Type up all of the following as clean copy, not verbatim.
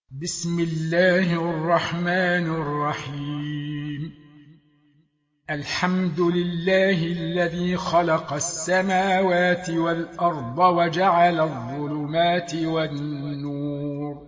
بسم الله الرحمن الرحيم. الحمد لله الذي خلق السماوات والأرض وجعل الظلمات والنور،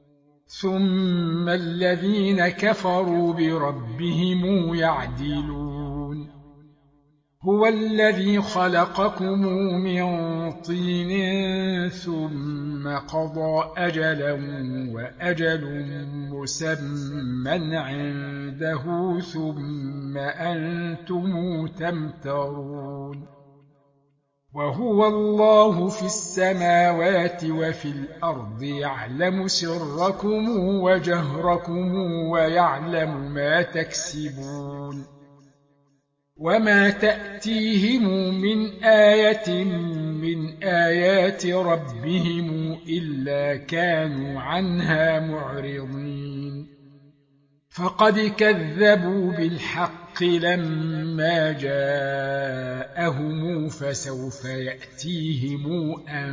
ثم الذين كفروا بربهم يعدلون. هو الذي خلقكم من طين ثم قضى أجلا وأجل مسمى عنده ثم أنتم تمترون. وهو الله في السماوات وفي الأرض يعلم سركم وجهركم ويعلم ما تكسبون. وما تأتيهم من آية من آيات ربهم إلا كانوا عنها معرضين. فقد كذبوا بالحق لما جاءهم، فسوف يأتيهم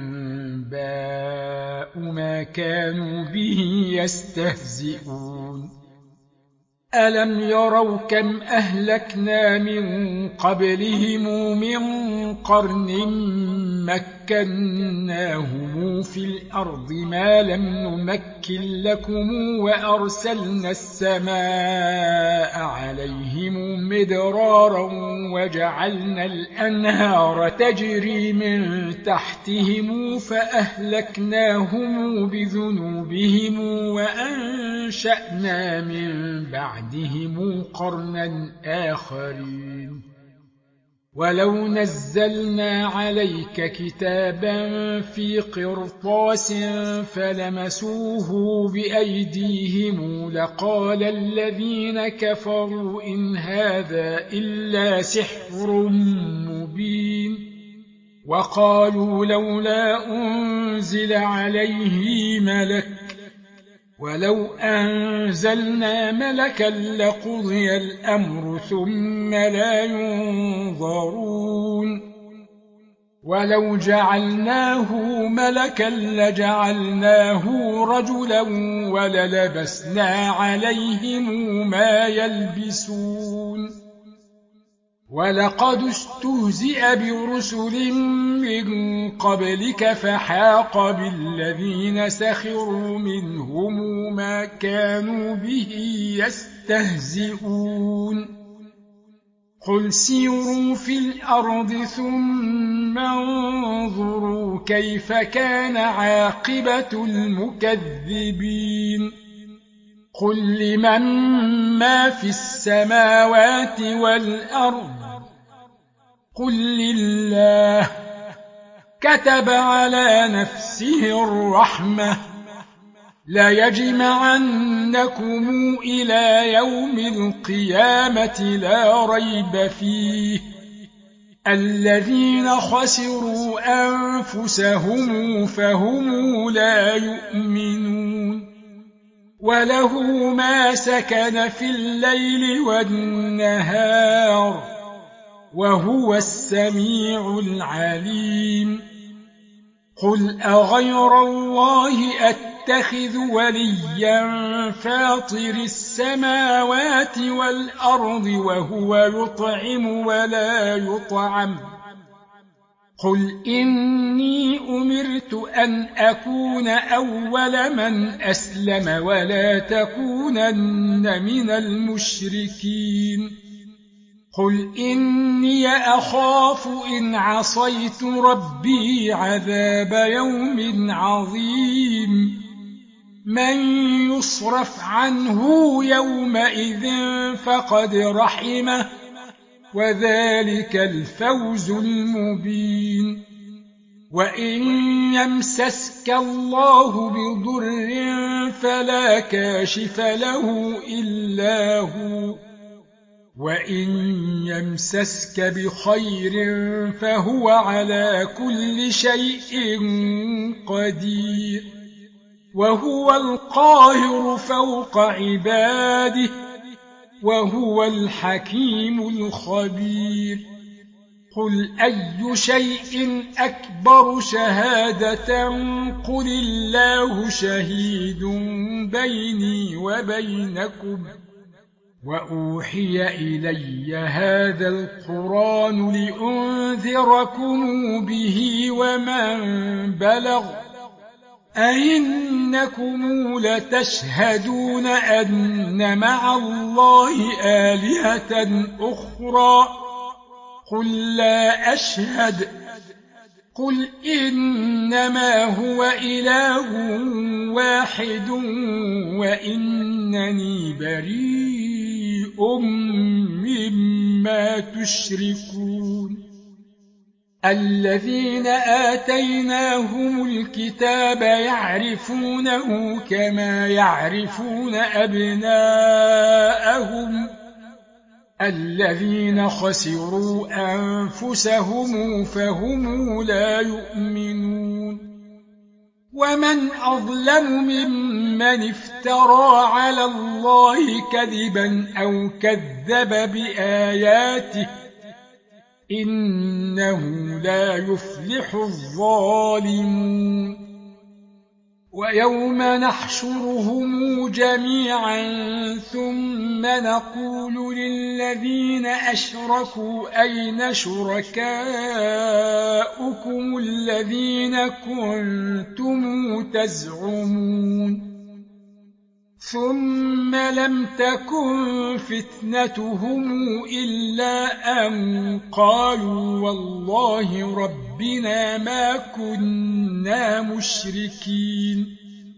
أنباء ما كانوا به يستهزئون. ألم يروا كم أهلكنا من قبلهم من قرن مكناهم في الأرض ما لم نمكن لكم، وأرسلنا السماء عليهم مدرارا وجعلنا الأنهار تجري من تحتهم فأهلكناهم بذنوبهم وأنشأنا من بعدهم قرنا آخرين. ولو نزلنا عليك كتابا في قرطاس فلمسوه بأيديهم لقال الذين كفروا إن هذا إلا سحر مبين. وقالوا لولا أنزل عليه ملك، ولو أنزلنا ملكا لقضي الأمر ثم لا ينظرون. ولو جعلناه ملكا لجعلناه رجلا وللبسنا عليهم ما يلبسون. ولقد استهزئ برسل من قبلك فحاق بالذين سخروا منهم ما كانوا به يستهزئون. قل سيروا في الأرض ثم انظروا كيف كان عاقبة المكذبين. قل لمن ما في السماوات والأرض قل لله. كتب على نفسه الرحمة ليجمعنكم إلى يوم القيامة لا ريب فيه. الذين خسروا أنفسهم فهم لا يؤمنون. وله ما سكن في الليل والنهار وهو السميع العليم. قل أغير الله أتخذ وليا فاطر السماوات والأرض وهو يطعم ولا يطعم. قل إني أمرت أن أكون أول من أسلم ولا تكونن من المشركين. قل إني أخاف إن عصيت ربي عذاب يوم عظيم. من يصرف عنه يومئذ فقد رحمه وذلك الفوز المبين. وإن يمسسك الله بضر فلا كاشف له إلا هو، وإن يمسسك بخير فهو على كل شيء قدير. وهو القاهر فوق عباده وهو الحكيم الخبير. قل أي شيء أكبر شهادة قل الله شهيد بيني وبينكم وأوحي إلي هذا القرآن لأنذركم به ومن بلغ أئنكم لتشهدون أن مع الله آلهة أخرى قل لا أشهد قل إنما هو إله واحد وإنني بريء مما تشركون الذين آتيناهم الكتاب يعرفونه كما يعرفون أبناءهم الذين خسروا أنفسهم فهم لا يؤمنون ومن أظلم ممن افترى على الله كذبا أو كذب بآياته إنه لا يفلح الظالمون ويوم نحشرهم جميعا ثم نقول للذين أشركوا أين شركاؤكم الذين كنتم تزعمون ثم لم تكن فتنتهم إلا أن قالوا والله ربنا ما كنا مشركين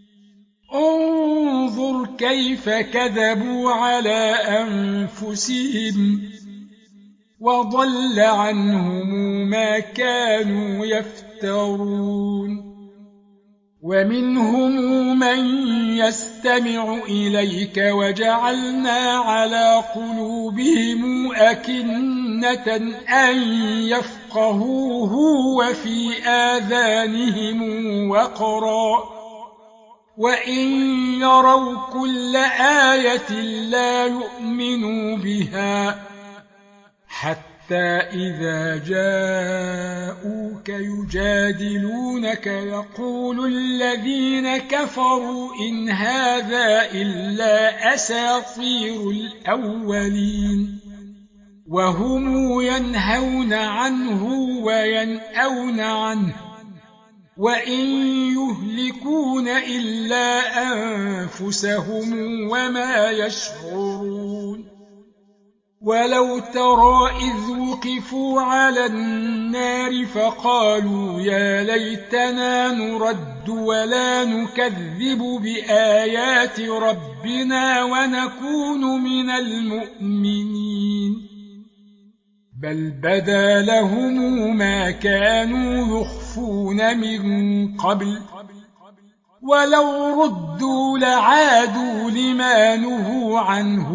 انظر كيف كذبوا على أنفسهم وضل عنهم ما كانوا يفترون ومنهم من يستمع إليك وجعلنا على قلوبهم أكنة أن يفقهوه وفي آذانهم وقرا وإن يروا كل آية لا يؤمنوا بها حتى إذا جاءوك يجادلونك يقول الذين كفروا إن هذا إلا أساطير الأولين وهم ينهون عنه وينأون عنه وإن يهلكون إلا أنفسهم وما يشعرون ولو ترى إذ وقفوا على النار فقالوا يا ليتنا نرد ولا نكذب بآيات ربنا ونكون من المؤمنين بل بدا لهم ما كانوا يخفون من قبل ولو ردوا لعادوا لما نهوا عنه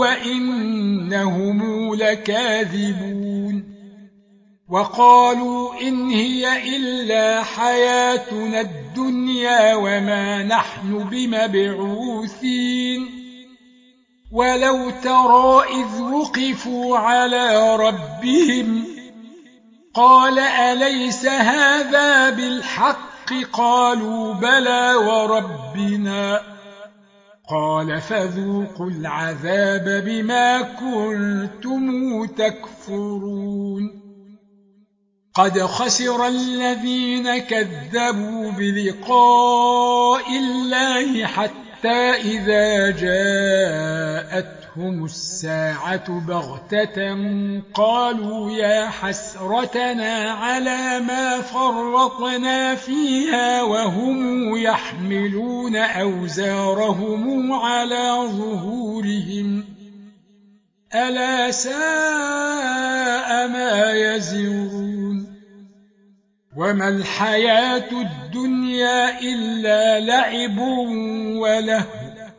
وإنهم لكاذبون وقالوا إن هي إلا حياتنا الدنيا وما نحن بمبعوثين ولو ترى إذ وقفوا على ربهم قال أليس هذا بالحق قالوا بلى وربنا قال فذوقوا العذاب بما كنتم تكفرون قد خسر الذين كذبوا بلقاء الله حتى إذا جاءتهم الساعة بغتة قالوا يا حسرتنا على ما فرطنا فيها وهم يحملون أوزارهم على ظهورهم ألا ساء ما يزرون وما الحياة الدنيا إلا لعب ولهو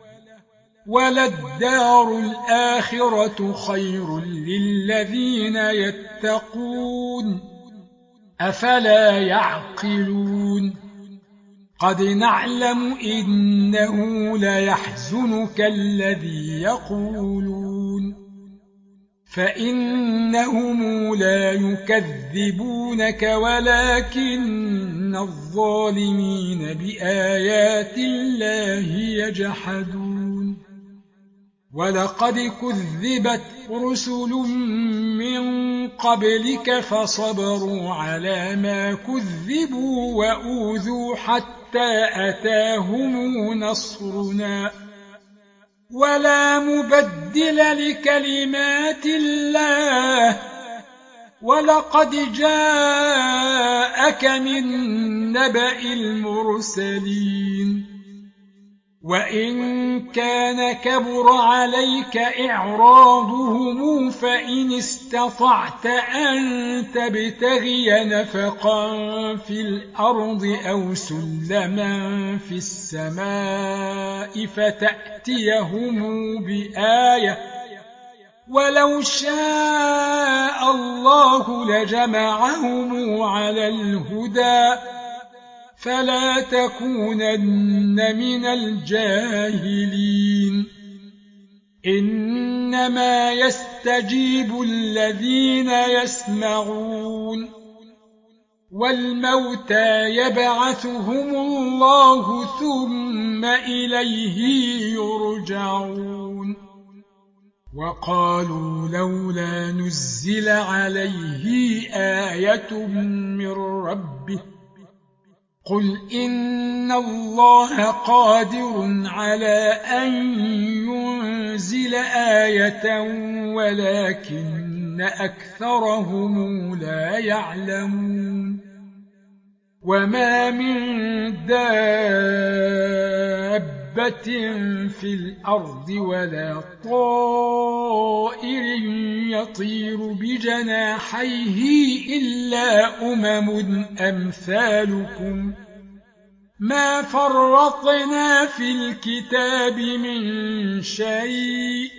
وللدار الآخرة خير للذين يتقون أفلا يعقلون قد نعلم إنه ليحزنك الذي يقولون فإنهم لا يكذبونك ولكن الظالمين بآيات الله يجحدون ولقد كذبت رسل من قبلك فصبروا على ما كذبوا وأوذوا حتى أتاهم نصرنا ولا مبدل لكلمات الله ولقد جاءك من نبأ المرسلين وإن كان كبر عليك إعراضهم فإن استطعت أن تبتغي نفقا في الأرض أو سلما في السماء فتأتيهم بآية ولو شاء الله لجمعهم على الهدى فلا تكونن من الجاهلين إنما يستجيب الذين يسمعون والموتى يبعثهم الله ثم إليه يرجعون وقالوا لولا نزل عليه آية من ربه قل إن الله قادر على أن ينزل آية ولكن أكثرهم لا يعلمون وما من دابة في الأرض ولا طائر يطير بجناحيه إلا أمثالكم ما فرطنا في الكتاب من شيء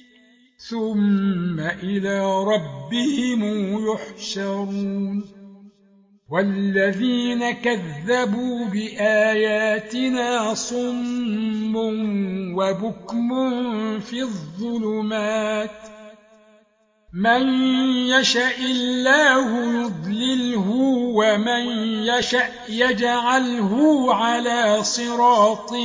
ثم إلى ربهم يحشرون والذين كذبوا بآياتنا صم وبكم في الظلمات من يشاء الله يضلله ومن يشاء يجعله على صراط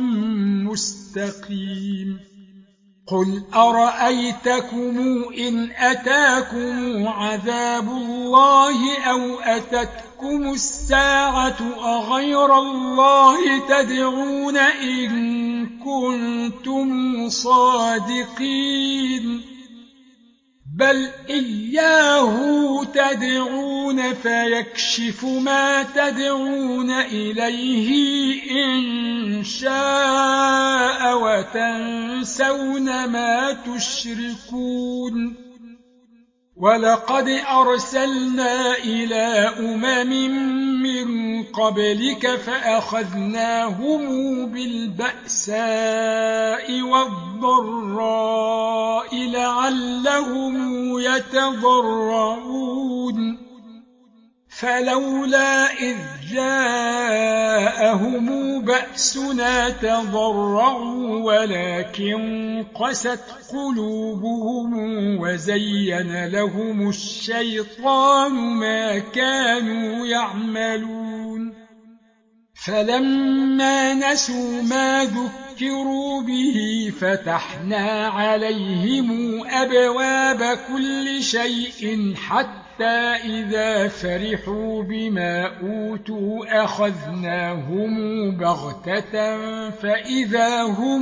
مستقيم قل أرأيتكم إن أتاكم عذاب الله أو أتتكم الساعة أغير الله تدعون إن كنتم صادقين بل إياه تدعون فيكشف ما تدعون إليه إن شاء وتنسون ما تشركون ولقد أرسلنا إلى من قبلك فأخذناهم بالبأساء والضراء لعلهم يتضرعون فلولا إذ جاءهم بأسنا تضرعوا ولكن قست قلوبهم وزين لهم الشيطان ما كانوا يعملون فلما نسوا ما ذكروا به فتحنا عليهم أبواب كل شيء حتى إذا فرحوا بما أوتوا أخذناهم بغتة فإذا هم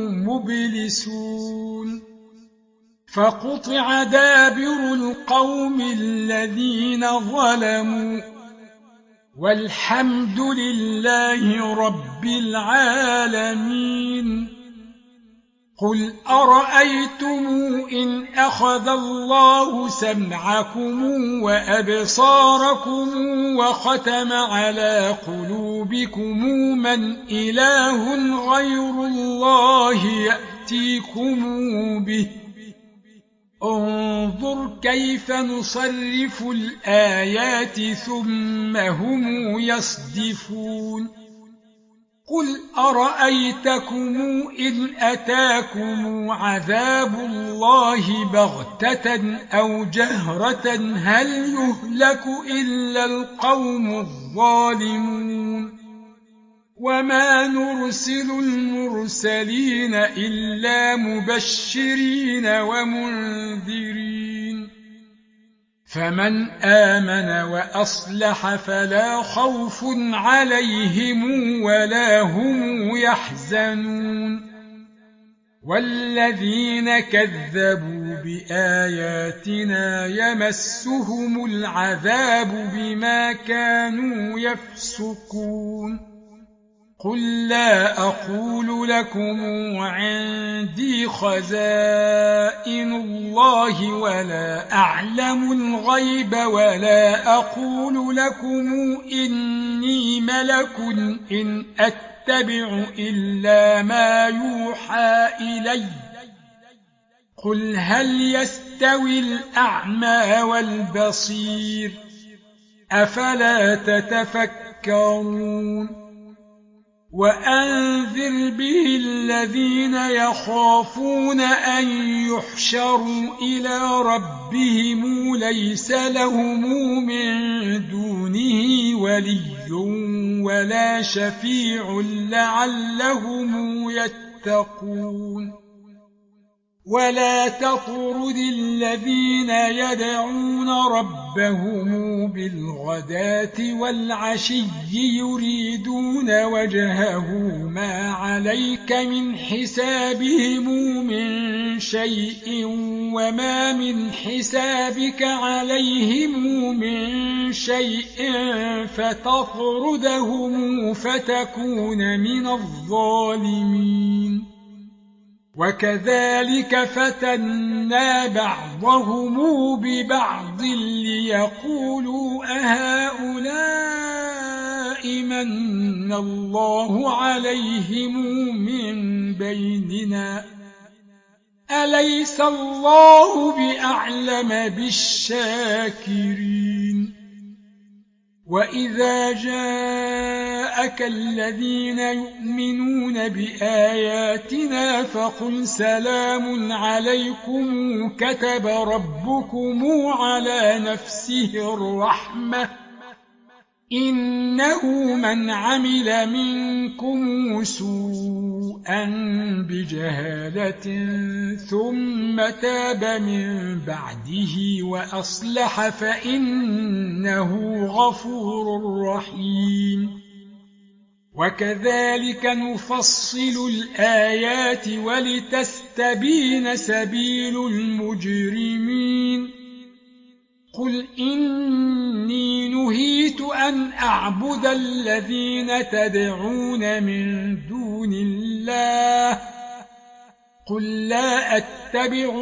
مبلسون فقطع دابر القوم الذين ظلموا والحمد لله رب العالمين قل أرأيتم إن أخذ الله سمعكم وأبصاركم وختم على قلوبكم من إله غير الله يأتيكم به انظر كيف نصرف الآيات ثم هم يصدفون قل أرأيتكم إن أتاكم عذاب الله بغتة أو جهرة هل يهلك إلا القوم الظالمون وما نرسل المرسلين إلا مبشرين ومنذرين فمن آمن وأصلح فلا خوف عليهم ولا هم يحزنون والذين كذبوا بآياتنا يمسهم العذاب بما كانوا يفسقون قل لا أقول لكم عندي خزائن الله ولا أعلم الغيب ولا أقول لكم إني ملك إن أتبع إلا ما يوحى إلي قل هل يستوي الأعمى والبصير أفلا تتفكرون وأنذر به الذين يخافون أن يحشروا إلى ربهم ليس لهم من دونه ولي ولا شفيع لعلهم يتقون ولا تطرد الذين يدعون ربهم بالغداة والعشي يريدون وجهه ما عليك من حسابهم من شيء وما من حسابك عليهم من شيء فتطردهم فتكون من الظالمين وكذلك فتنا بعضهم ببعض ليقولوا أهؤلاء من الله عليهم من بيننا أليس الله بأعلم بالشاكرين وإذا جاءك الذين يؤمنون بآياتنا فقل سلام عليكم كتب ربكم على نفسه الرحمة إنه من عمل منكم سوءا بجهالة ثم تاب من بعده وأصلح فإنه غفور رحيم وكذلك نفصل الآيات ولتستبين سبيل المجرمين قل إني نهيت أن أعبد الذين تدعون من دون الله قل لا أتبع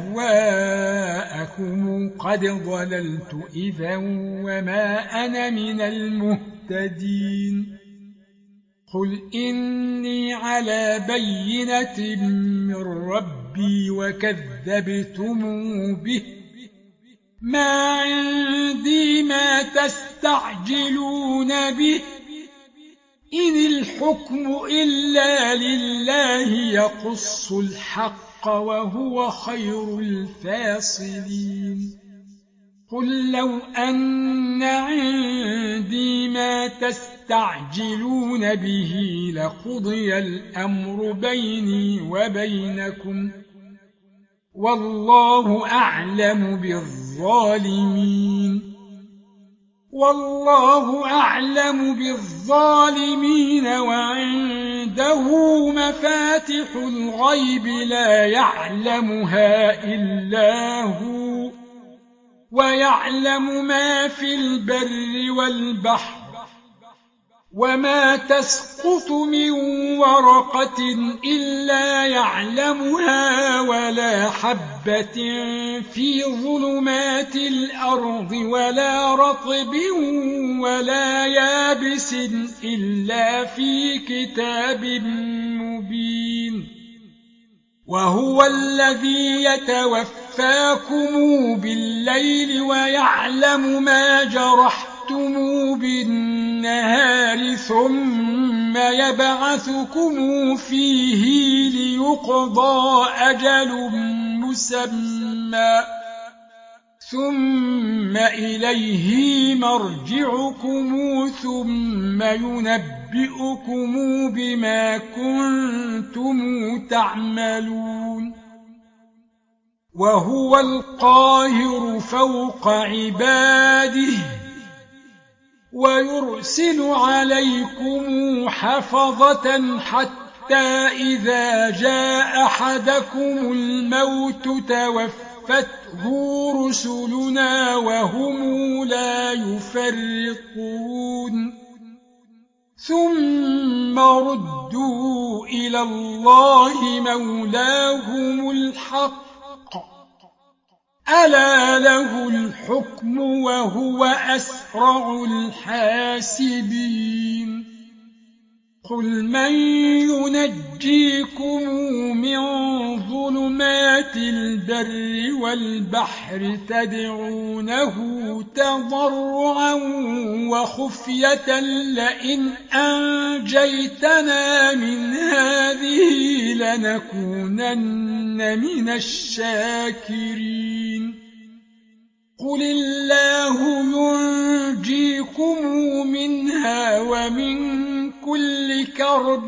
أهواءكم قد ضللت إذا وما أنا من المهتدين قل إني على بينة من ربي وكذبتم به ما عندي ما تستعجلون به إن الحكم إلا لله يقص الحق وهو خير الفاصلين قل لو أن عندي ما تستعجلون به لقضي الأمر بيني وبينكم والله أعلم بالظالمين والله أعلم بالظالمين وعنده مفاتح الغيب لا يعلمها إلا هو ويعلم ما في البر والبحر وما تسقط من ورقة إلا يعلمها ولا حبة في ظلمات الأرض ولا رطب ولا يابس إلا في كتاب مبين وهو الذي يتوفاكم بالليل ويعلم ما جرحتم بالنهار ثم ثم يبعثكم فيه ليقضى أجل مسمى ثم إليه مرجعكم ثم ينبئكم بما كنتم تعملون وهو القاهر فوق عباده ويرسل عليكم حفظة حتى إذا جاء أحدكم الموت توفته رسلنا وهم لا يفرطون ثم ردوا إلى الله مولاهم الحق ألا له الحكم وهو أسرع الحاسبين قل من ينجيكم من ظلمات البر والبحر تدعونه تضرعا وخفية لئن أنجيتنا من هذه لنكونن من الشاكرين قل الله ينجيكم منها ومن كل كرب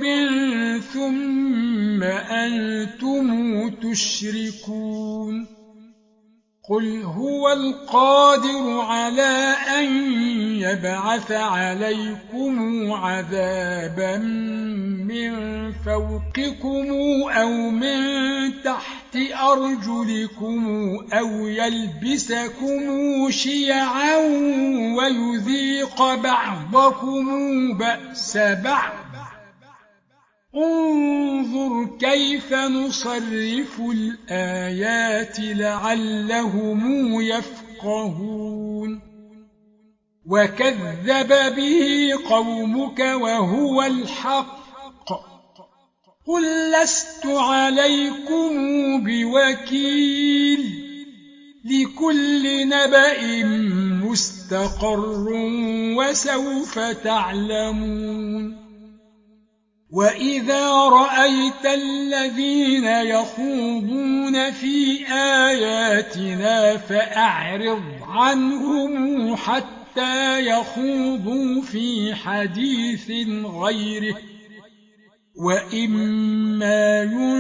ثم أنتم تشركون قل هو القادر على أن يبعث عليكم عذابا من فوقكم أو من تحت أرجلكم أو يلبسكم شيعا ويذيق بعضكم بأس بعض انظر كيف نصرف الآيات لعلهم يفقهون وكذب به قومك وهو الحق قل لست عليكم بوكيل لكل نبأ مستقر وسوف تعلمون وإذا رأيت الذين يخوضون في آياتنا فأعرض عنهم حتى يخوضوا في حديث غيره وإما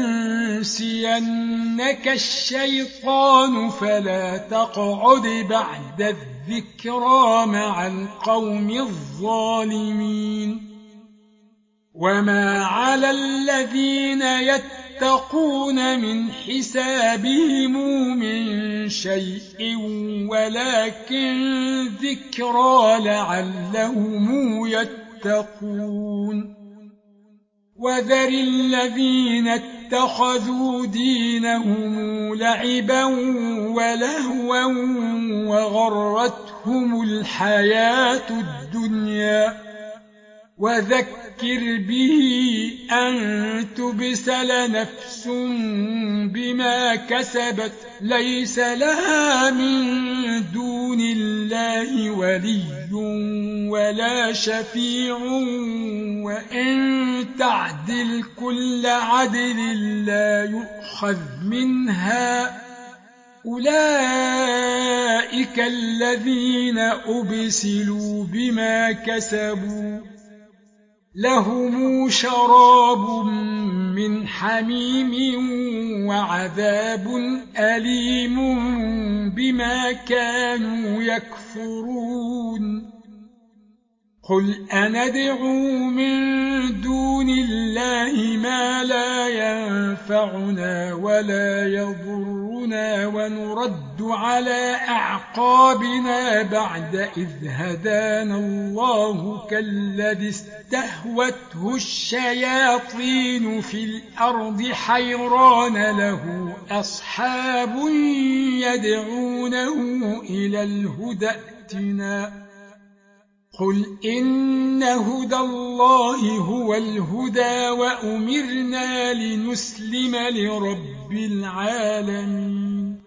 ينسينك الشيطان فلا تقعد بعد الذكرى مع القوم الظالمين وما على الذين يتقون من حسابهم من شيء ولكن ذكرى لعلهم يتقون وذر الذين اتخذوا دينهم لعبا ولهوا وغرتهم الحياة الدنيا وذكر به أن تبسل نفس بما كسبت ليس لها من دون الله ولي ولا شفيع وإن تعدل كل عدل لا يؤخذ منها أولئك الذين أبسلوا بما كسبوا لهم شراب من حميم وعذاب أليم بما كانوا يكفرون قل أندعو من دون الله ما لا ينفعنا ولا يضرنا ونرد على أعقابنا بعد إذ هدانا الله كالذي استهوته الشياطين في الأرض حيران له أصحاب يدعونه إلى الهدى ائتنا قل إن هدى الله هو الهدى وأمرنا لنسلم لرب العالمين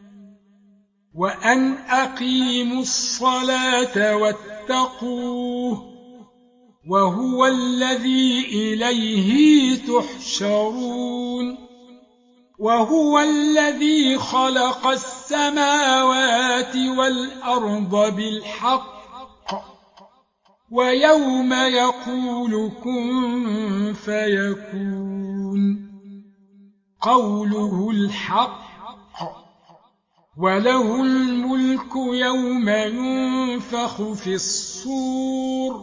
وأن أقيموا الصلاة واتقوه وهو الذي إليه تحشرون وهو الذي خلق السماوات والأرض بالحق ويوم يقول كن فيكون قوله الحق وله الملك يوم ينفخ في الصور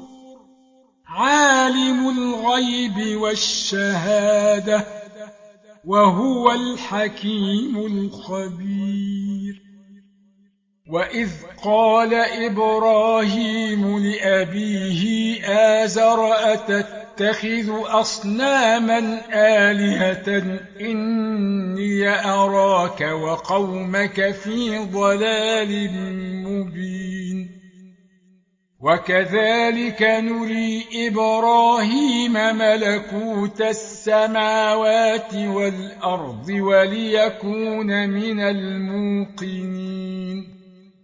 عالم الغيب والشهادة وهو الحكيم الخبير وإذ قال إبراهيم لأبيه آزر أتتخذ أصناما آلهة إني أراك وقومك في ضلال مبين وكذلك نري إبراهيم ملكوت السماوات والأرض وليكون من الموقنين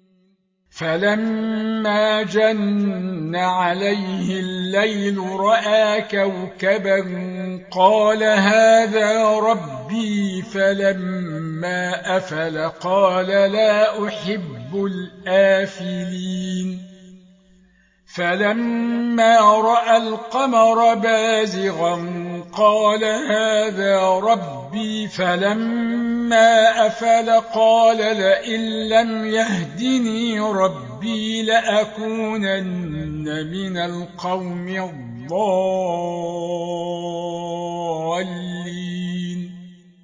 فلما جن عليه الليل رأى كوكبا قال هذا ربي فلما أفل قال لا أحب الآفلين فلما رأى القمر بازغا قال هذا ربي فلما أفل قال لئن لم يهدني ربي لأكونن من القوم الضالين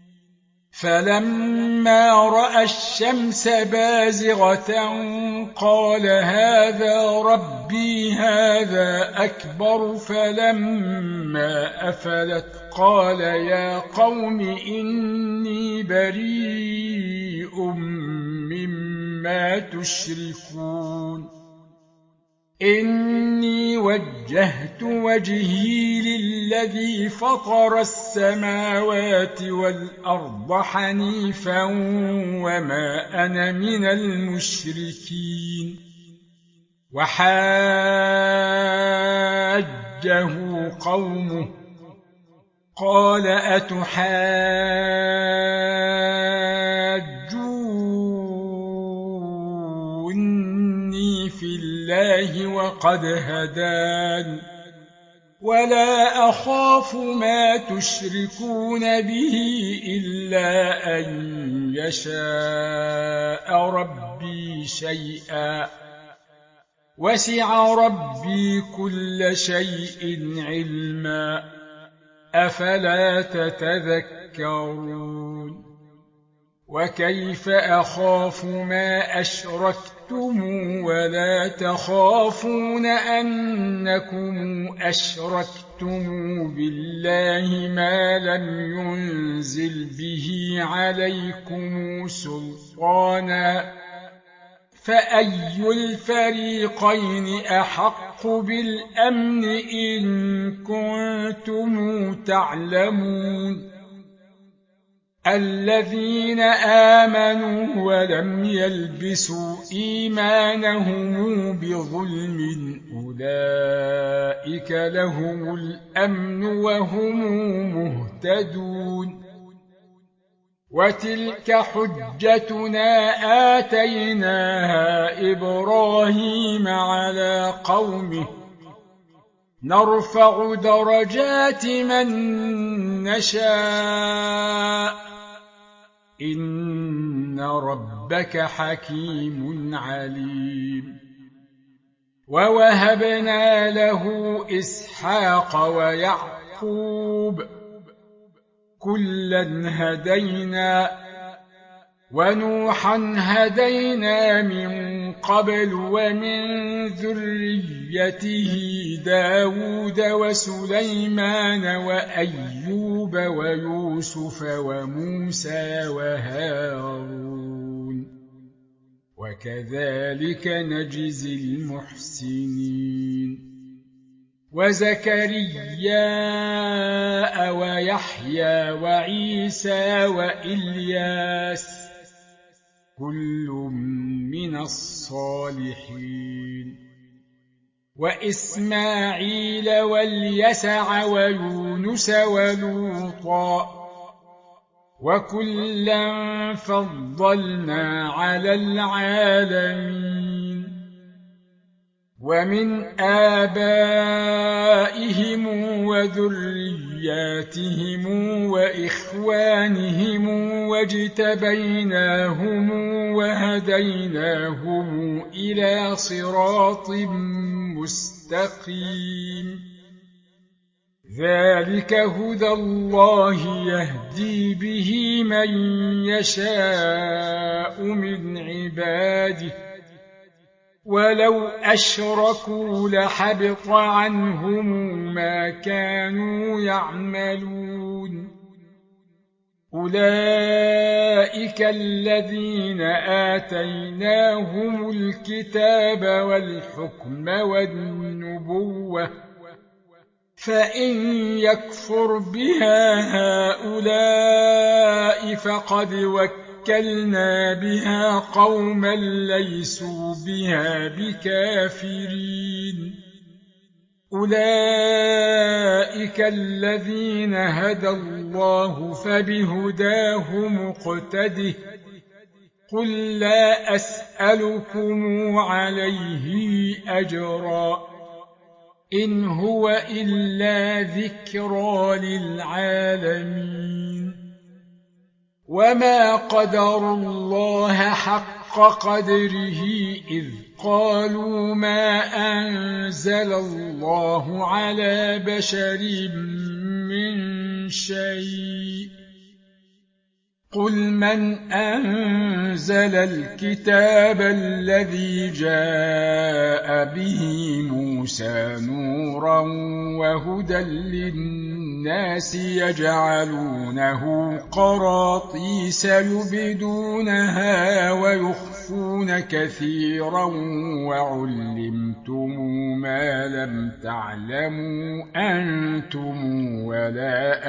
فلما رأى الشمس بازغة قال هذا ربي هذا أكبر فلما أفلت قال يا قوم إني بريء مما تشركون إني وجهت وجهي للذي فطر السماوات والأرض حنيفا وما أنا من المشركين وحاجه قومه قال أتحاجوني في الله وقد هدان ولا أخاف ما تشركون به إلا أن يشاء ربي شيئا وسع ربي كل شيء علما أفلا تتذكرون وكيف أخاف ما أشركتم ولا تخافون أنكم أشركتم بالله ما لم ينزل به عليكم سلطانا فأي الفريقين أحق بالأمن إن كنتم تعلمون الذين آمنوا ولم يلبسوا إيمانهم بظلم أولئك لهم الأمن وهم مهتدون وتلك حجتنا آتيناها إبراهيم على قومه نرفع درجات من نشاء إن ربك حكيم عليم ووهبنا له إسحاق ويعقوب كلا هدينا ونوحا هدينا من قبل ومن ذريته داود وسليمان وأيوب ويوسف وموسى وهارون وكذلك نجزي المحسنين وزكريا ويحيى وعيسى وإلياس كل من الصالحين وإسماعيل واليسع ويونس ولوطا وكلا فضلنا على العالمين ومن آبائهم وذرياتهم وإخوانهم واجتبيناهم وهديناهم إلى صراط مستقيم ذلك هدى الله يهدي به من يشاء من عباده ولو أشركوا لحبط عنهم ما كانوا يعملون أولئك الذين آتيناهم الكتاب والحكم والنبوة فإن يكفر بها هؤلاء فقد وكلنا بها قوما ليسوا بها بكافرين أولئك الذين هدى الله فبهداه مقتده قل لا أسألكم عليه أجرا إن هو إلا ذكرى للعالمين وما قدروا الله حق قدره إذ قالوا ما أنزل الله على بشر من شيء قل من أنزل الكتاب الذي جاء به موسى نورا وهدى للناس يجعلونه قراطيس يبدونها ويخفون كثيرا وعلمتم ما لم تعلموا أنتم ولا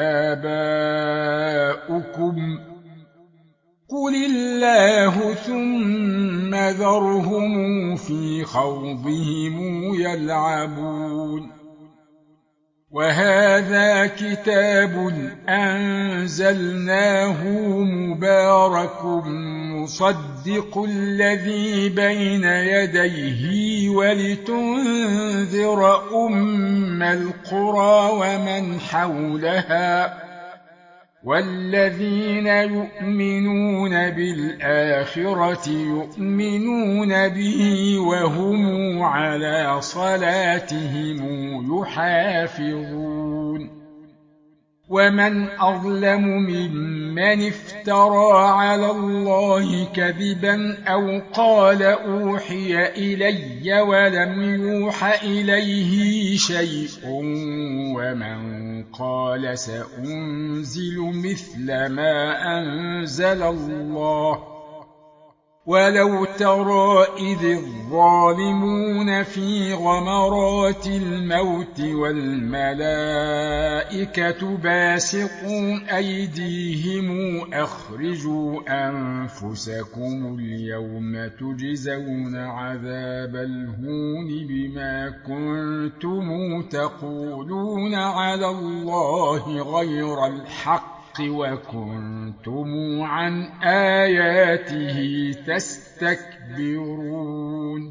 آباؤكم قل الله ثم ذرهم في خوضهم يلعبون وهذا كتاب أنزلناه مبارك مصدق الذي بين يديه ولتنذر أم القرى ومن حولها والذين يؤمنون بالآخرة يؤمنون به وهم على صلاتهم يحافظون ومن أظلم ممن افترى على الله كذبا أو قال أوحي إلي ولم يوح إليه شيء ومن قال سأنزل مثل ما أنزل الله ولو ترى إذ الظالمون في غمرات الموت والملائكة باسطوا أيديهم أخرجوا أنفسكم اليوم تجزون عذاب الهون بما كنتم تقولون على الله غير الحق وكنتم عن آياته تستكبرون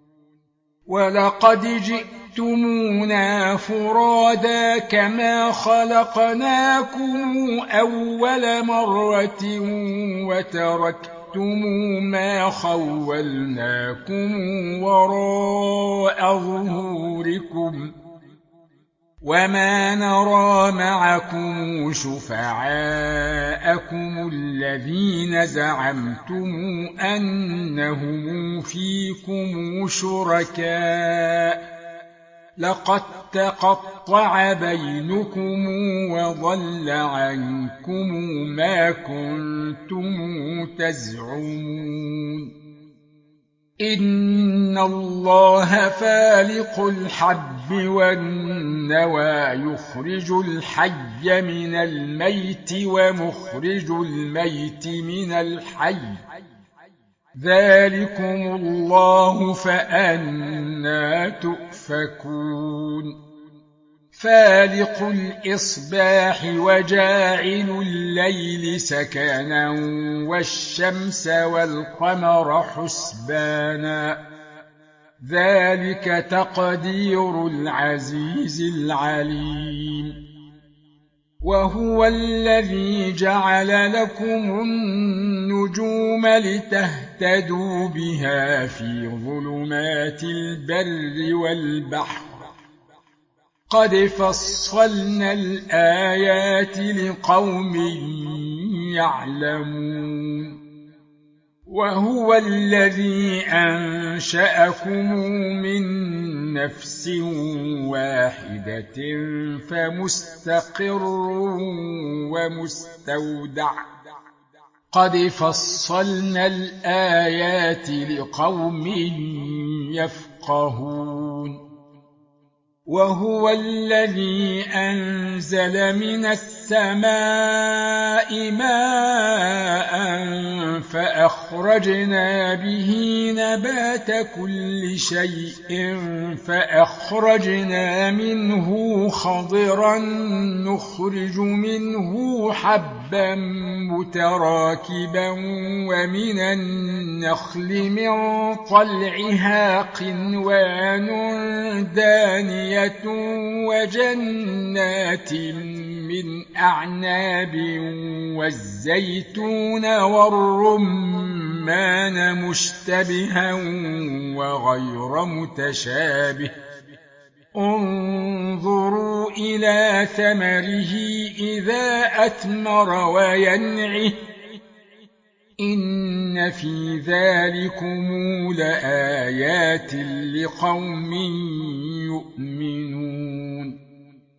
ولقد جئتمونا فرادا كما خلقناكم أول مرة وتركتم ما خولناكم وراء ظهوركم وما نرى معكم شفعاءكم الذين زعمتم أنهم فيكم شركاء لقد تقطع بينكم وضل عنكم ما كنتم تزعمون إن الله فالق الحب والنوى يخرج الحي من الميت ومخرج الميت من الحي ذلكم الله فأنى تؤفكون يؤفكون فالق الإصباح وجاعل الليل سكنا والشمس والقمر حسبانا ذلك تقدير العزيز العليم وهو الذي جعل لكم النجوم لتهتدوا بها في ظلمات البر والبحر قد فصلنا الآيات لقوم يعلمون وهو الذي أنشأكم من نفس واحدة فمستقر ومستودع قد فصلنا الآيات لقوم يفقهون وهو الذي أنزل من السماء ماء فأخرجنا به نبات كل شيء فأخرجنا منه خضرا نخرج منه حبا متراكبا ومن النخل من طلعها قنوان دانية وجنات من أعناب والزيتون والرمان مشتبها وغير متشابه انظروا إلى ثمره إذا أثمر وينعه إن في ذلكم لآيات لقوم يؤمنون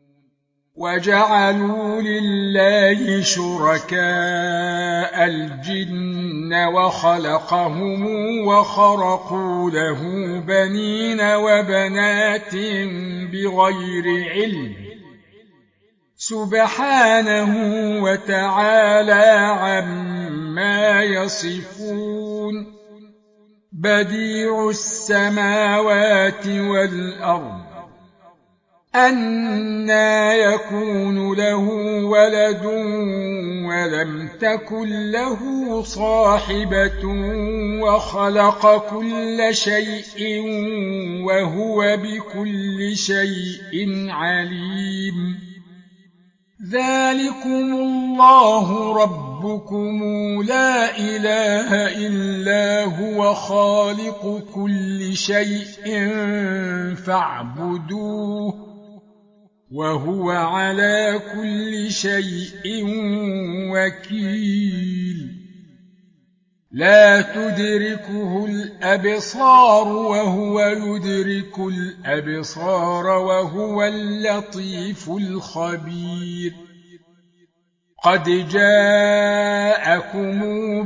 وجعلوا لله شركاء الجن وخلقهم وخرقوا له بنين وبنات بغير علم سبحانه وتعالى عما يصفون بديع السماوات والأرض أنى يكون له ولد ولم تكن له صاحبة وخلق كل شيء وهو بكل شيء عليم ذلكم الله ربكم لا إله إلا هو خالق كل شيء فاعبدوه وهو على كل شيء وكيل لا تدركه الأبصار وهو يدرك الأبصار وهو اللطيف الخبير قد جاءكم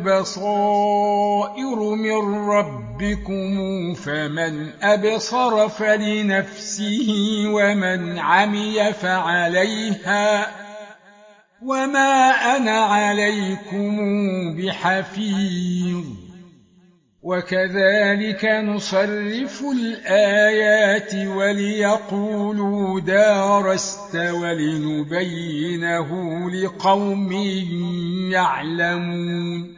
بصائر من ربكم فمن أبصر فلنفسه ومن عمي فعليها وما أنا عليكم بحفيظ وكذلك نصرف الآيات وليقولوا دارست ولنبينه لقوم يعلمون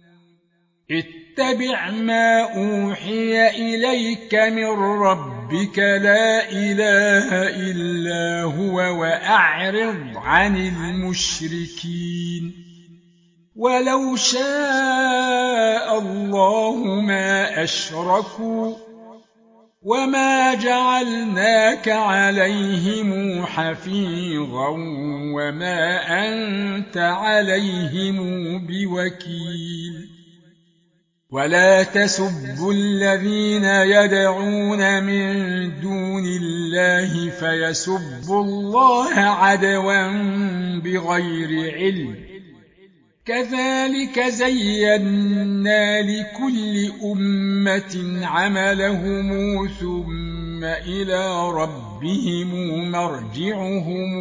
اتبع ما أوحي إليك من ربك لا إله إلا هو وأعرض عن المشركين ولو شاء الله ما أشركوا وما جعلناك عليهم حفيظا وما أنت عليهم بوكيل ولا تسبوا الذين يدعون من دون الله فيسبوا الله عدوا بغير علم كذلك زينا لكل أمة عملهم ثم إلى ربهم مرجعهم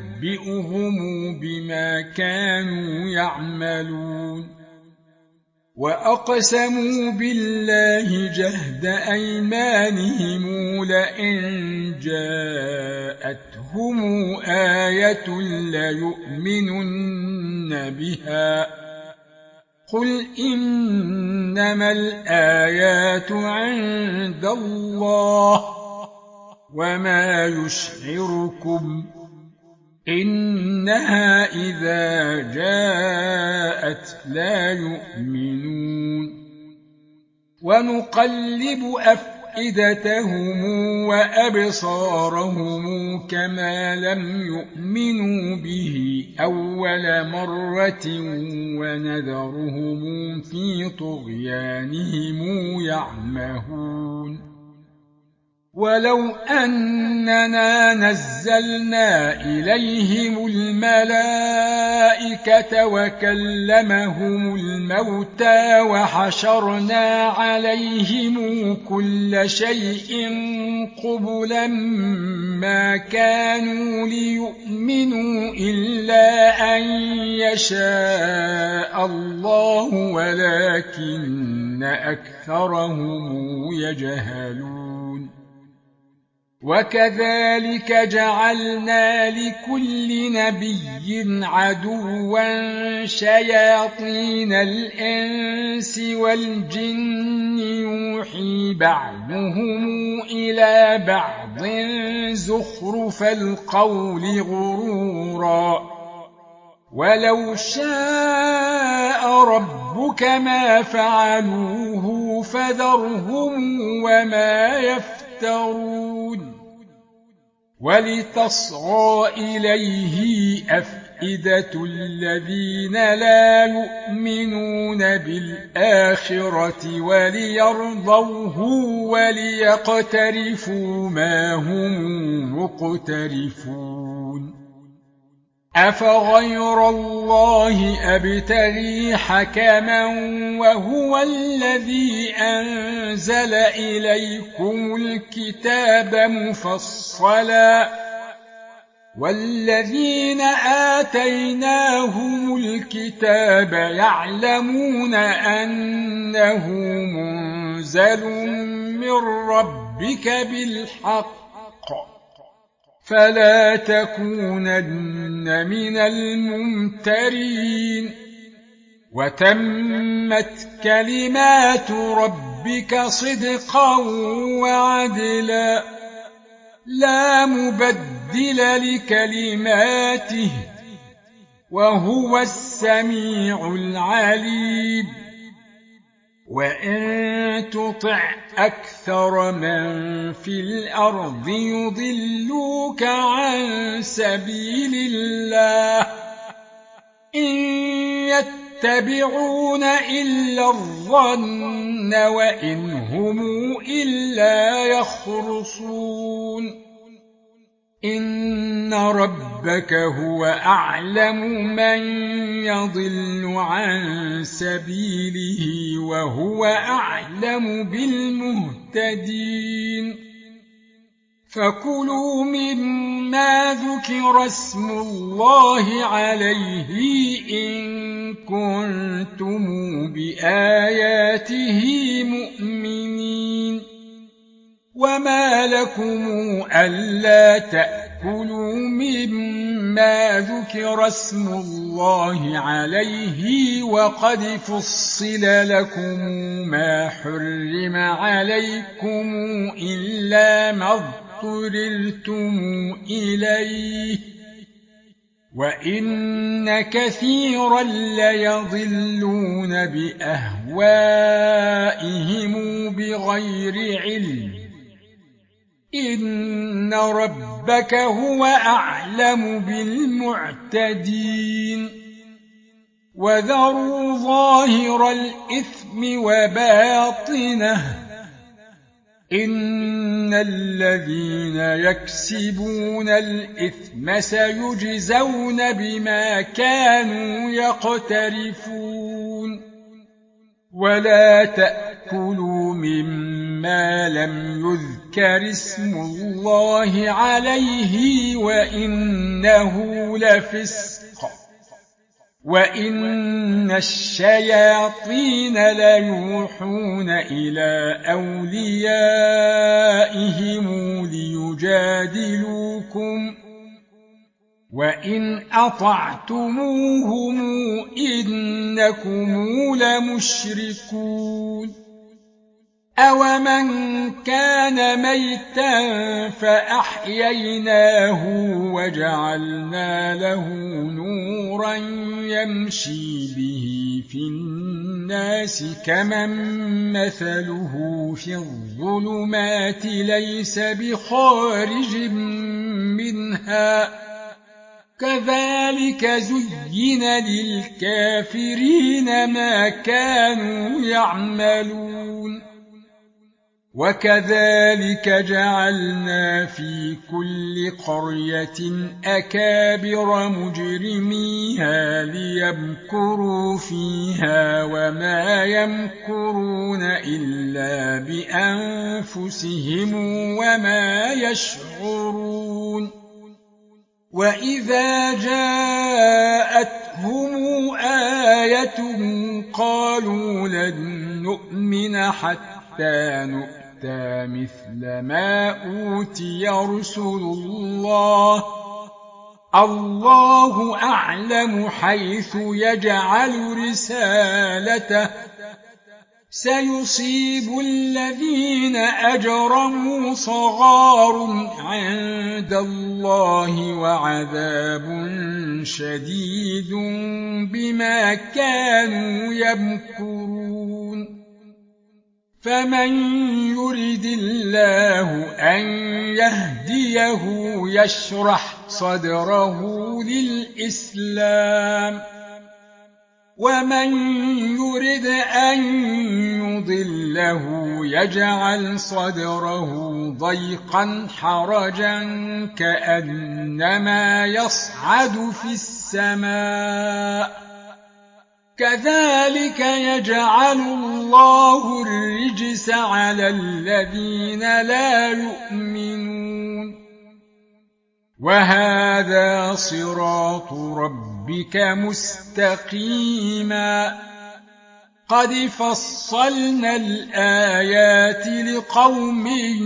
فينبئهم بما كانوا يعملون وأقسموا بالله جهد أيمانهم لئن جاءتهم آية ليؤمنن بها قل إنما الآيات عند الله وما يشعركم إنها إذا جاءت لا يؤمنون ونقلب أفئدتهم وأبصارهم كما لم يؤمنوا به أول مرة ونذرهم في طغيانهم يعمهون ولو أننا نزلنا إليهم الملائكة وكلمهم الموتى وحشرنا عليهم كل شيء قبلا ما كانوا ليؤمنوا إلا أن يشاء الله ولكن أكثرهم يجهلون وكذلك جعلنا لكل نبي عدوا شياطين الإنس والجن يوحي بعضهم إلى بعض زخرف القول غرورا ولو شاء ربك ما فعلوه فذرهم وما يفترون ولتصغى إليه أفئدة الذين لا يؤمنون بالآخرة وليرضوه وليقترفوا ما هم مقترفون أفغير الله أبتغي حكما وهو الذي أنزل إليكم الكتاب مفصلا والذين آتيناهم الكتاب يعلمون أنه منزل من ربك بالحق فلا تكونن من الممترين وتمت كلمات ربك صدقا وعدلا لا مبدل لكلماته وهو السميع العليم وإن تطع أكثر من في الأرض يضلوك عن سبيل الله إن يتبعون إلا الظن وإن هم إلا يخرصون إن ربك هو أعلم من يضل عن سبيله وهو أعلم بالمهتدين فكلوا مما ذكر اسم الله عليه إن كنتم بآياته مؤمنين وما لكم ألا تأكلوا مما ذكر اسم الله عليه وقد فصل لكم ما حرم عليكم إلا ما اضطررتم إليه وإن كثيرا ليضلون بأهوائهم بغير علم إن ربك هو أعلم بالمعتدين وذروا ظاهر الإثم وباطنه إن الذين يكسبون الإثم سيجزون بما كانوا يقترفون ولا تأكلوا مما لم يذكر اسم الله عليه وإنه لفسق وإن الشياطين ليوحون إلى أوليائهم ليجادلوكم وإن أطعتموهم إنكم لمشركون أومن كان ميتا فأحييناه وجعلنا له نورا يمشي به في الناس كمن مثله في الظلمات ليس بخارج منها كذلك زين للكافرين ما كانوا يعملون وكذلك جعلنا في كل قرية أكابر مجرميها ليمكروا فيها وما يمكرون إلا بأنفسهم وما يشعرون وإذا جاءتهم آية قالوا لن نؤمن حتى نؤتى مثل ما أوتي رسل الله أعلم حيث يجعل رسالته سيصيب الذين أجرموا صغار عند الله وعذاب شديد بما كانوا يمكرون فمن يرد الله أن يهديه يشرح صدره للإسلام ومن يرد أن يضله يجعل صدره ضيقا حرجا كأنما يصعد في السماء كذلك يجعل الله الرجس على الذين لا يؤمنون وهذا صراط ربك مستقيما قد فصلنا الآيات لقوم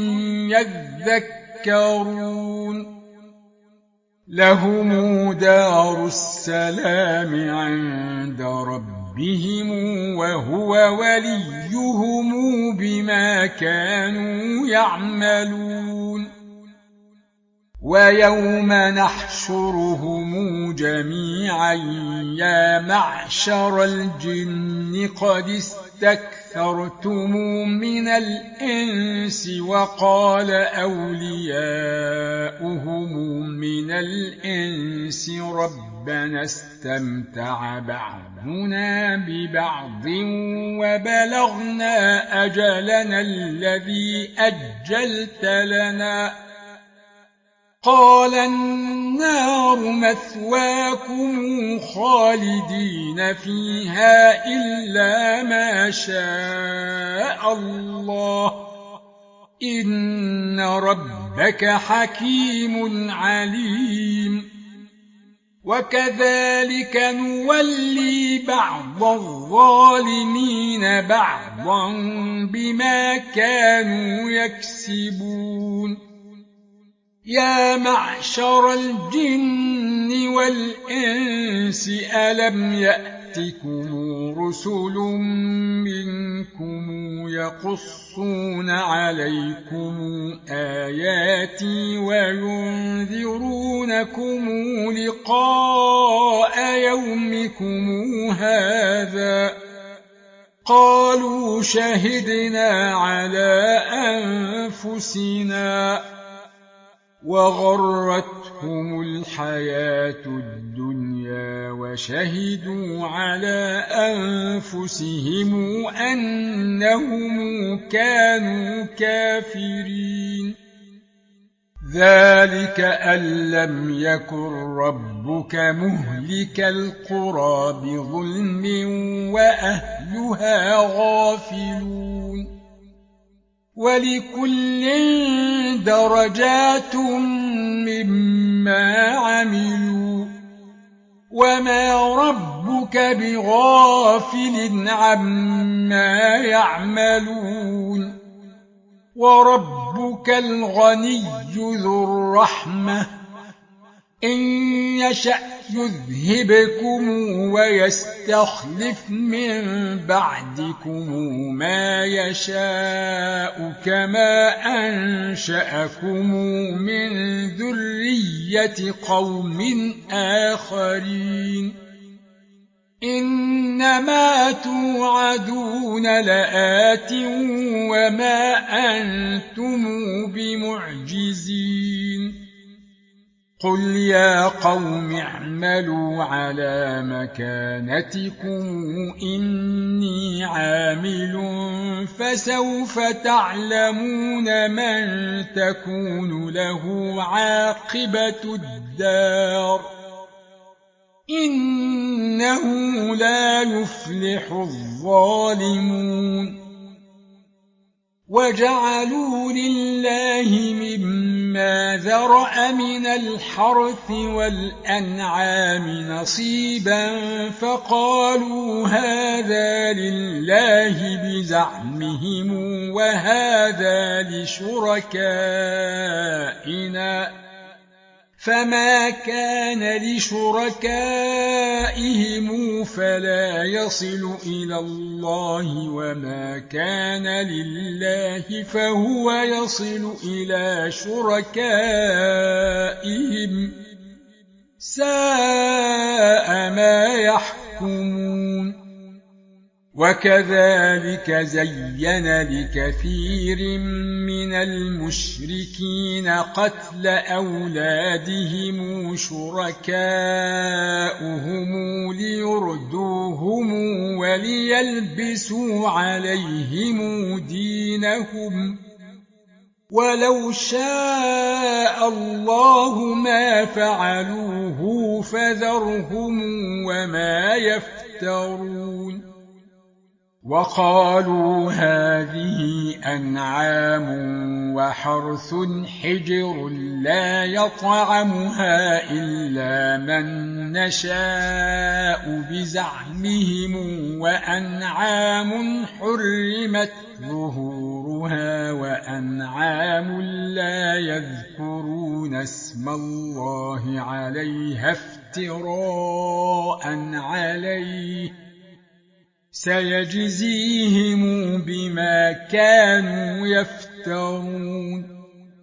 يذكرون لهم دار السلام عند ربهم وهو وليهم بما كانوا يعملون ويوم نحشرهم جميعا يا معشر الجن قد استكثرتم من الإنس وقال أولياؤهم من الإنس ربنا استمتع بعضنا ببعض وبلغنا أجلنا الذي أجلت لنا قال النار مثواكم خالدين فيها إلا ما شاء الله إن ربك حكيم عليم وكذلك نولي بعض الظالمين بعضا بما كانوا يكسبون يا معشر الجن والإنس ألم يأتكم رسل منكم يقصون عليكم آياتي وينذرونكم لقاء يومكم هذا قالوا شهدنا على أنفسنا وغرتهم الحياة الدنيا وشهدوا على أنفسهم أنهم كانوا كافرين ذلك أن لم يكن ربك مهلك القرى بظلم وأهلها غافلون ولكل درجات مما عملوا وما ربك بغافل عما يعملون وربك الغني ذو الرحمة إن يشأ يذهبكم ويستخلف من بعدكم ما يشاء كما أنشأكم من ذرية قوم آخرين إنما توعدون لآت وما أنتم بمعجزين قل يا قوم اعملوا على مكانتكم إني عامل فسوف تعلمون من تكون له عاقبة الدار إنه لا يفلح الظالمون وجعلوا لله مما ذرأ من الحرث والأنعام نصيبا فقالوا هذا لله بزعمهم وهذا لشركائنا فما كان لشركائهم فلا يصل إلى الله وما كان لله فهو يصل إلى شركائهم ساء ما يحكمون وكذلك زين لكثير من المشركين قتل أولادهم شركاؤهم ليردوهم وليلبسوا عليهم دينهم ولو شاء الله ما فعلوه فذرهم وما يفترون وقالوا هذه أنعام وحرث حجر لا يطعمها إلا من نشاء بزعمهم وأنعام حرمت ظهورها وأنعام لا يذكرون اسم الله عليها افتراء عليه سيجزيهم بما كانوا يفترون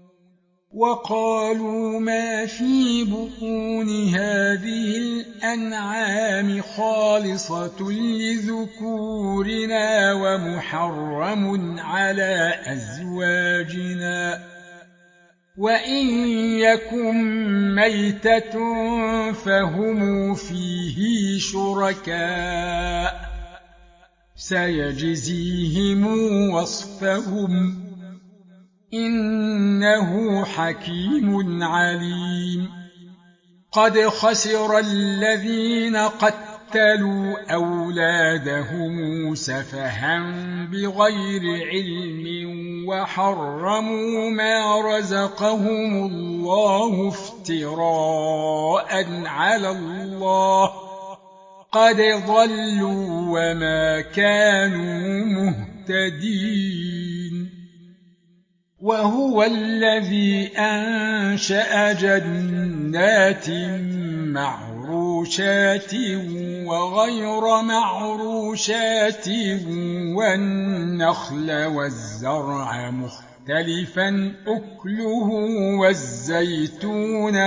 وقالوا ما في بطون هذه الأنعام خالصة لذكورنا ومحرم على أزواجنا وإن يكن ميتة فهم فيه شركاء سيجزيهم وصفهم إنه حكيم عليم قد خسر الذين قتلوا أولادهم سفها بغير علم وحرموا ما رزقهم الله افتراء على الله قد ضلوا وما كانوا مهتدين وهو الذي أنشأ جنات معروشات وغير معروشات والنخل والزرع مختلفا أكله والزيتون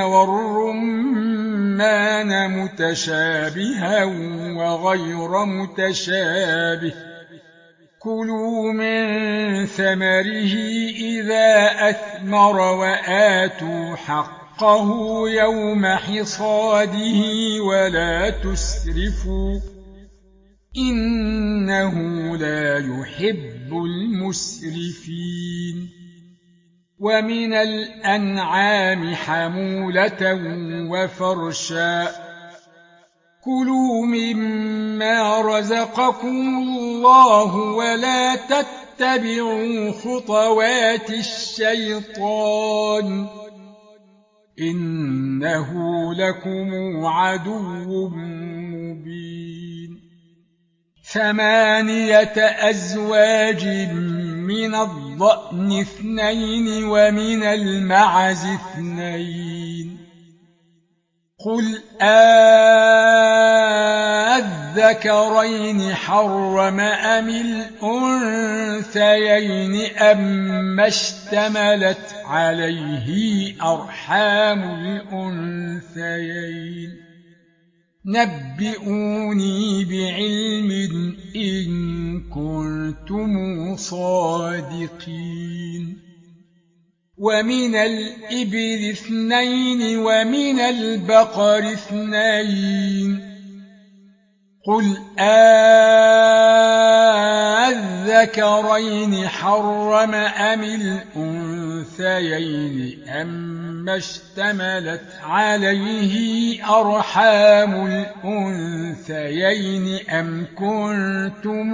والرمان متشابها وغير متشابه كلوا من ثمره إذا أثمر وآتوا حقه يوم حصاده ولا تسرفوا إنه لا يحب المسرفين ومن الأنعام حمولة وفرشا كلوا مما رزقكم الله ولا تتبعوا خطوات الشيطان إنه لكم عدو مبين 8 أزواج من الضأن 2 ومن المعز 2 قل أذكرين حرم أم الأنثيين أما اشتملت عليه أرحام الأنثيين نبئوني بعلم إن كنتم صادقين ومن الإبل 2 ومن البقر 2 قل أذكرين حرم أم الأنثيين أما اشتملت عليه أرحام الأنثيين أم كنتم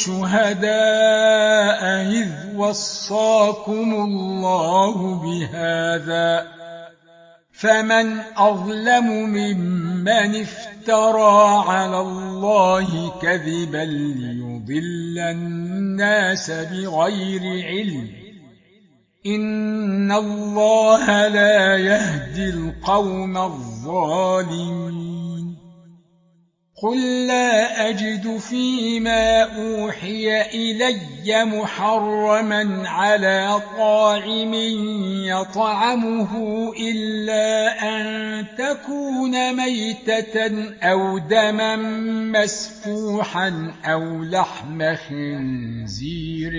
شهداء إذ وصاكم الله بهذا فمن أظلم ممن افترى على الله كذبا ليضل الناس بغير علم إن الله لا يهدي القوم الظالمين قل لا أجد فيما أوحي إلي محرما على طاعم يطعمه إلا أن تكون ميتة أو دما مسفوحا أو لحم خنزير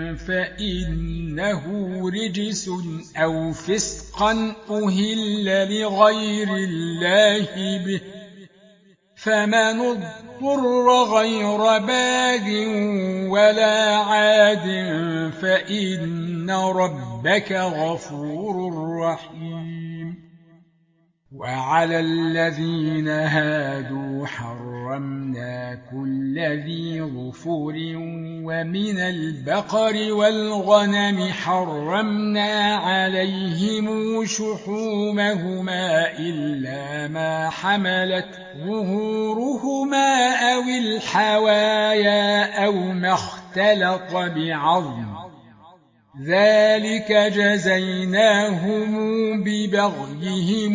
فإنه رجس أو فسقا أهل لغير الله به فمن اضطر غير باغ ولا عاد فإن ربك غفور رحيم وعلى الذين هادوا حرمنا كل ذي ظفر ومن البقر والغنم حرمنا عليهم شحومهما إلا ما حملت ظهورهما أو الحوايا أو ما اختلط بعظم ذلك جزيناهم ببغيهم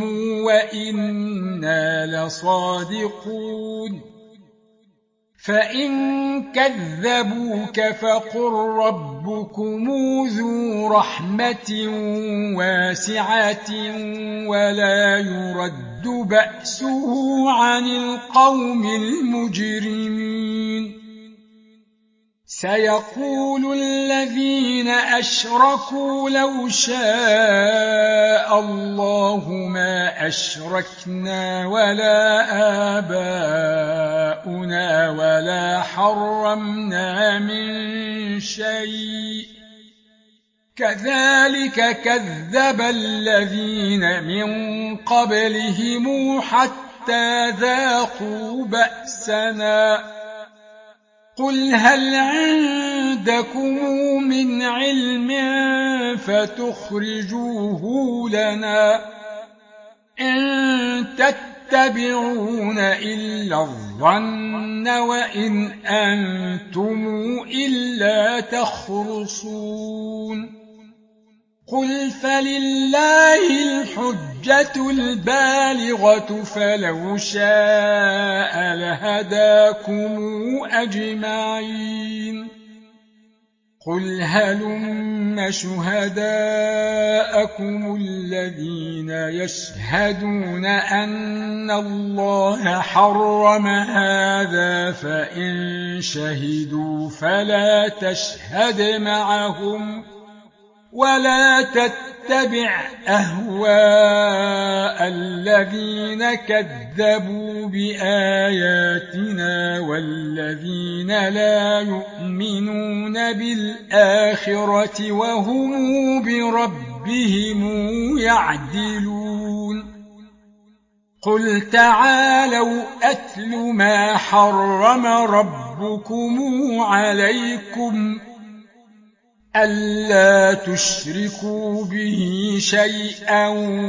وإنا لصادقون فإن كذبوك فقل ربكم ذو رحمة واسعة ولا يرد بأسه عن القوم المجرمين سيقول الذين أشركوا لو شاء الله ما أشركنا ولا آباؤنا ولا حرمنا من شيء كذلك كذب الذين من قبلهم حتى ذاقوا بأسنا قل هل عندكم من علم فتخرجوه لنا إن تتبعون إلا الظن وإن أنتم إلا تخرصون قل فلله الحجة البالغة فلو شاء لهداكم أجمعين قل هلم شهداءكم الذين يشهدون أن الله حرم هذا فإن شهدوا فلا تشهد معهم ولا تتبع أهواء الذين كذبوا بآياتنا والذين لا يؤمنون بالآخرة وهم بربهم يعدلون قل تعالوا أتل ما حرم ربكم عليكم ألا تشركوا به شيئا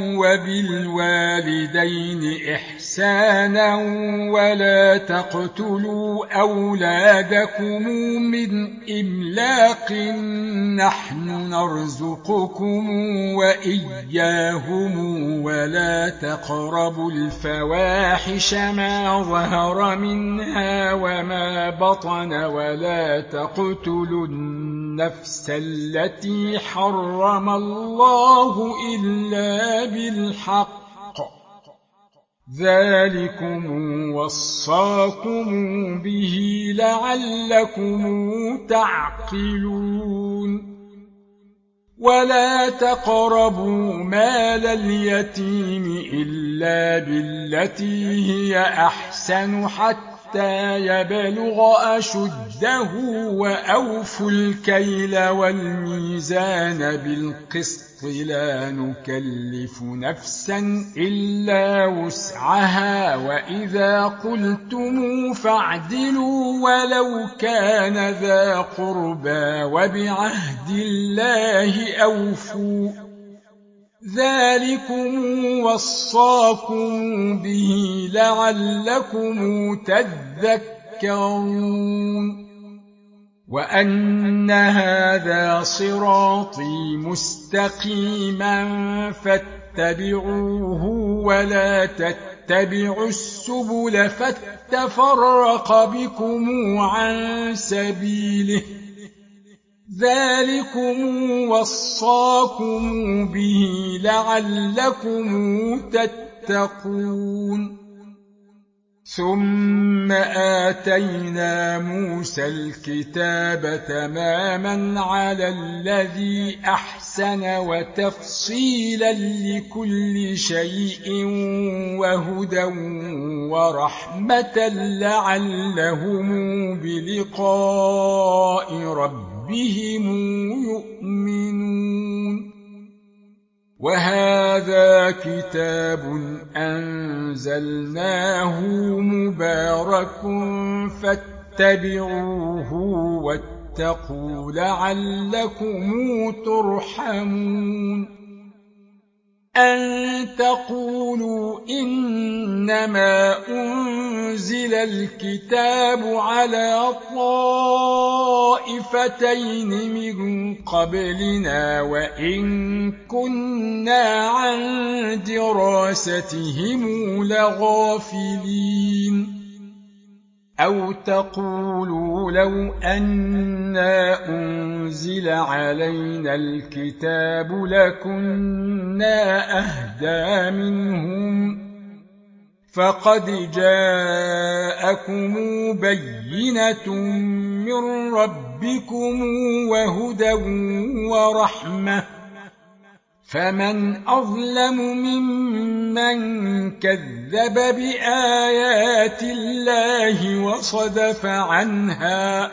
وبالوالدين إحسانا ولا تقتلوا أولادكم من إملاق نحن نرزقكم وإياهم ولا تقربوا الفواحش ما ظهر منها وما بطن ولا تقتلوا النفس التي حرم الله إلا بالحق ذلكم وصاكم به لعلكم تعقلون ولا تقربوا مال اليتيم إلا بالتي هي أحسن حتى يبلغ أشده وأوفوا الكيل والميزان بالقسط لا نكلف نفسا إلا وسعها وإذا قلتم فاعدلوا ولو كان ذا قربى وبعهد الله أوفوا ذلكم وصاكم به لعلكم تذكرون وأن هذا صراطي مستقيما فاتبعوه ولا تتبعوا السبل فتفرق بكم عن سبيله ذلكم وصاكم به لعلكم تتقون ثم آتينا موسى الكتاب تماما على الذي أحسن وتفصيلا لكل شيء وهدى ورحمة لعلهم بلقاء ربهم يؤمنون وهذا كتاب أنزلناه مبارك فاتبعوه واتقوا لعلكم ترحمون أن تقولوا إنما أنزل الكتاب على طائفتين من قبلنا وإن كنا عن دراستهم لغافلين أو تقولوا لو أنا أنزل علينا الكتاب لكنا أهدى منهم فقد جاءكم بينة من ربكم وهدى ورحمة فمن أظلم ممن كذب بآيات الله وصدف عنها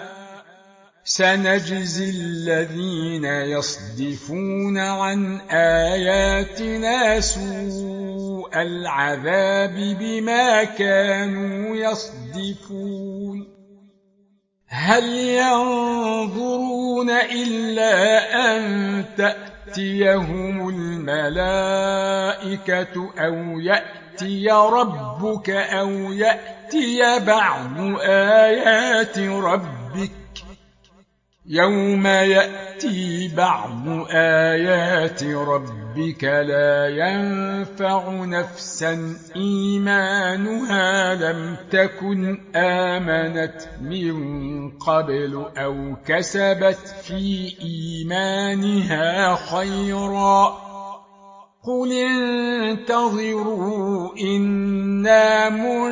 سنجزي الذين يصدفون عن آياتنا سوء العذاب بما كانوا يصدفون هل ينظرون إلا أن تأتيهم الملائكة أو يأتي ربك أو يأتي بعض آيات ربك يوم يأتي بعض آيات ربك لا ينفع نفسا إيمانها لم تكن آمنت من قبل أو كسبت في إيمانها خيرا قل انتظروا إنا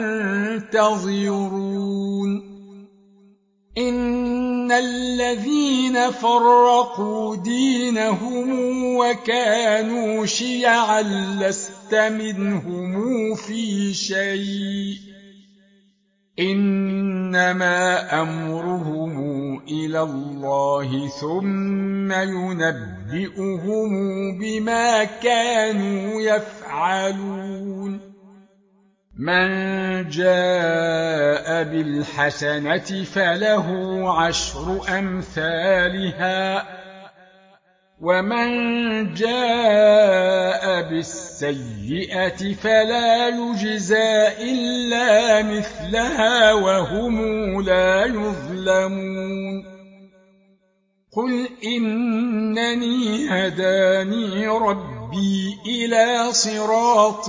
منتظرون إن الذين فرقوا دينهم وكانوا شيعا لست منهم في شيء إنما أمرهم إلى الله ثم ينبئهم بما كانوا يفعلون من جاء بالحسنة فله 10 أمثالها ومن جاء بالسيئة فلا يجزى إلا مثلها وهم لا يظلمون قل إنني هداني ربي إلى صراط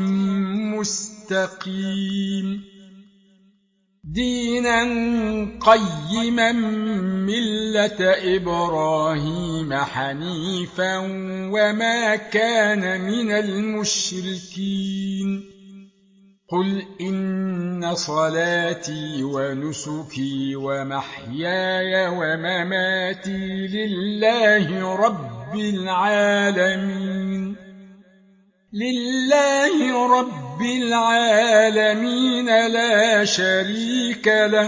مستقيم دينا قيما ملة إبراهيم حنيفا وما كان من المشركين قل إن صلاتي ونسكي ومحياي ومماتي لله رب العالمين لا شريك له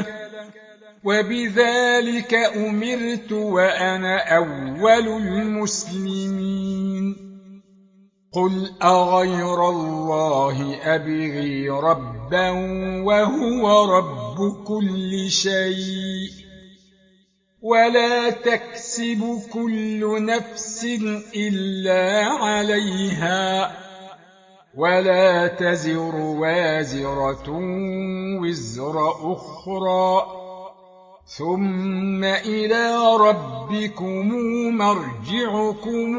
وبذلك أمرت وأنا أول المسلمين قل أغير الله أبغي ربا وهو رب كل شيء ولا تكسب كل نفس إلا عليها ولا تزر وازرة وزر أخرى ثم إلى ربكم مرجعكم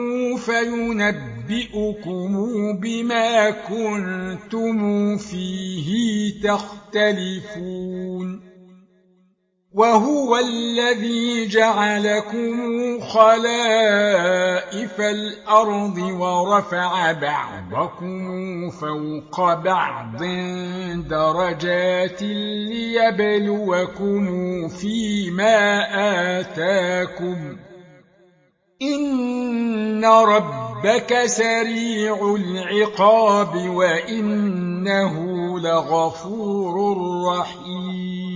فينبئكم بما كنتم فيه تختلفون وهو الذي جعلكم خلائف الأرض ورفع بعضكم فوق بعض درجات ليبلوكم فيما آتاكم إن ربك سريع العقاب وإنه لغفور رحيم